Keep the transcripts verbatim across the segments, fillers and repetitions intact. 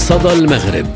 صدى المغرب.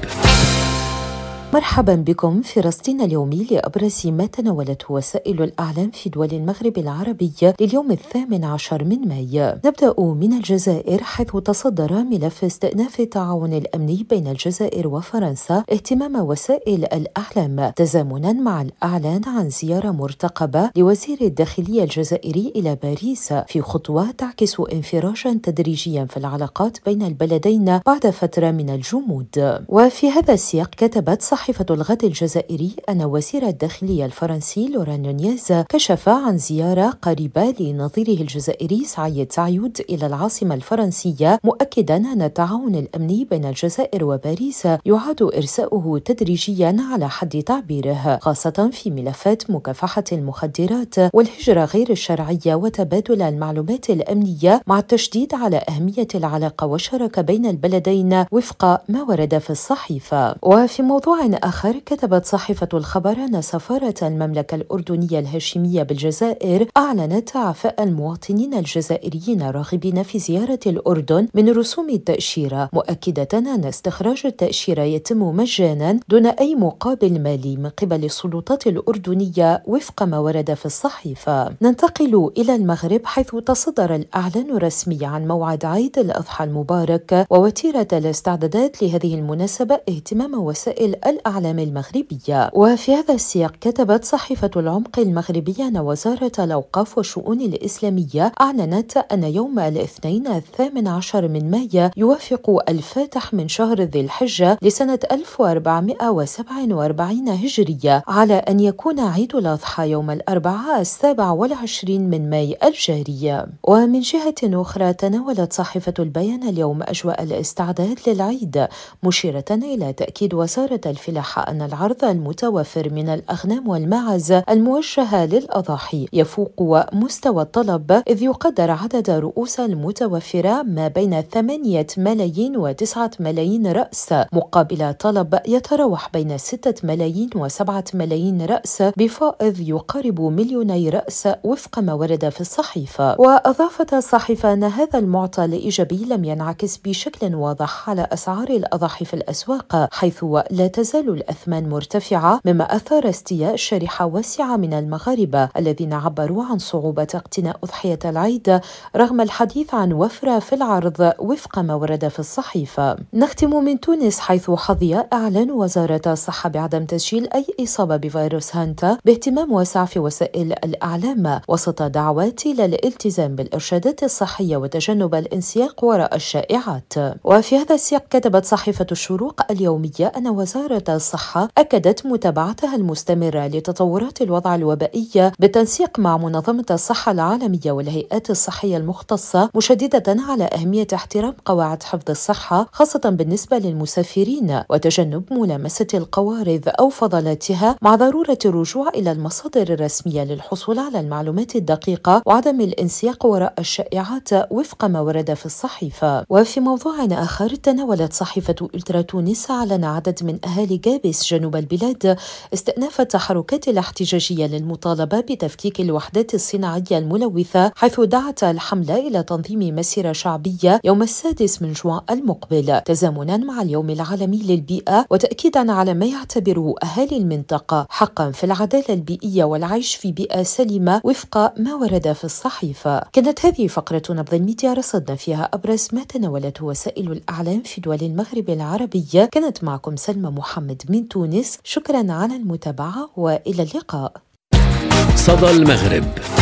مرحبا بكم في رصدنا اليومي لأبرز ما تناولته وسائل الإعلام في دول المغرب العربي لليوم الثامن عشر من ماي. نبدأ من الجزائر، حيث تصدر ملف استئناف التعاون الأمني بين الجزائر وفرنسا اهتمام وسائل الإعلام، تزامنا مع الإعلان عن زيارة مرتقبة لوزير الداخلية الجزائري إلى باريس، في خطوة تعكس انفراجا تدريجيا في العلاقات بين البلدين بعد فترة من الجمود. وفي هذا السياق، كتبت صحيفة الغد الجزائري أن وزير الداخلية الفرنسي لوران نونيز كشف عن زيارة قريبة لنظيره الجزائري سعيد سعيود إلى العاصمة الفرنسية، مؤكدا أن التعاون الأمني بين الجزائر وباريس يعاد إرساؤه تدريجيا على حد تعبيره، خاصة في ملفات مكافحة المخدرات والهجرة غير الشرعية وتبادل المعلومات الأمنية، مع التشديد على أهمية العلاقة والشراكة بين البلدين وفق ما ورد في الصحيفة. وفي موضوع آخر، كتبت صحيفة الخبر أن سفارة المملكة الأردنية الهاشمية بالجزائر أعلنت إعفاء المواطنين الجزائريين الراغبين في زيارة الأردن من رسوم التأشيرة، مؤكدة أن استخراج التأشيرة يتم مجانا دون أي مقابل مالي من قبل السلطات الأردنية وفق ما ورد في الصحيفة. ننتقل إلى المغرب، حيث تصدر الإعلان الرسمي عن موعد عيد الأضحى المبارك ووتيرة الاستعدادات لهذه المناسبة اهتمام وسائل الأعلام المغربية. وفي هذا السياق، كتبت صحيفة العمق المغربية أن وزارة الأوقاف والشؤون الإسلامية أعلنت أن يوم الاثنين الثامن عشر من مايو يوافق الفاتح من شهر ذي الحجة لسنة ألف وأربعمائة وسبعة وأربعين هجرية على أن يكون عيد الأضحى يوم الأربعاء السابع والعشرين من مايو الجاري. ومن جهة أخرى، تناولت صحيفة البيان اليوم أجواء الاستعداد للعيد، مشيرة إلى تأكيد وزارة الفلاحة أن العرض المتوفر من الأغنام والماعز الموجهة للأضاحي يفوق مستوى الطلب، إذ يقدر عدد رؤوس المتوفرة ما بين ثمانية ملايين وتسعة ملايين رأس، مقابل طلب يتراوح بين ستة ملايين وسبعة ملايين رأس، بفائض يقارب مليوني رأس وفق ما ورد في الصحيفة. وأضافت الصحيفة أن هذا المعطى الإيجابي لم ينعكس بشكل واضح على أسعار الأضاحي في الأسواق، حيث لا تزال الأثمان مرتفعة، مما أثار استياء شريحة واسعة من المغاربة الذين عبروا عن صعوبة اقتناء أضحية العيد رغم الحديث عن وفرة في العرض وفق ما ورد في الصحيفة. نختم من تونس، حيث حظي إعلان وزارة الصحة بعدم تسجيل أي إصابة بفيروس هانتا باهتمام واسع في وسائل الإعلام، وسط دعوات إلى الالتزام بالإرشادات الصحية وتجنب الانسياق وراء الشائعات. وفي هذا السياق، كتبت صحيفة الشروق اليومية أن وزارة الصحة أكدت متابعتها المستمرة لتطورات الوضع الوبائي بالتنسيق مع منظمة الصحة العالمية والهيئات الصحية المختصة، مشددة على أهمية احترام قواعد حفظ الصحة، خاصة بالنسبة للمسافرين، وتجنب ملامسة القوارض أو فضلاتها، مع ضرورة الرجوع إلى المصادر الرسمية للحصول على المعلومات الدقيقة وعدم الانسياق وراء الشائعات وفق ما ورد في الصحيفة. وفي موضوع آخر، تناولت صحيفة ألترا تونس أعلن عدد من أهالي جابس جنوب البلاد استئناف التحركات الاحتجاجية للمطالبة بتفكيك الوحدات الصناعية الملوثة، حيث دعت الحملة إلى تنظيم مسيرة شعبية يوم السادس من جوان المقبل، تزامنا مع اليوم العالمي للبيئة، وتأكيدا على ما يعتبره أهالي المنطقة حقا في العدالة البيئية والعيش في بيئة سليمة وفق ما ورد في الصحيفة. كانت هذه فقرة نبض الميديا، رصدنا فيها أبرز ما تناولته وسائل الإعلام في دول المغرب العربية. كانت معكم سلمى محمد من تونس، شكرا على المتابعة وإلى اللقاء. صدى المغرب.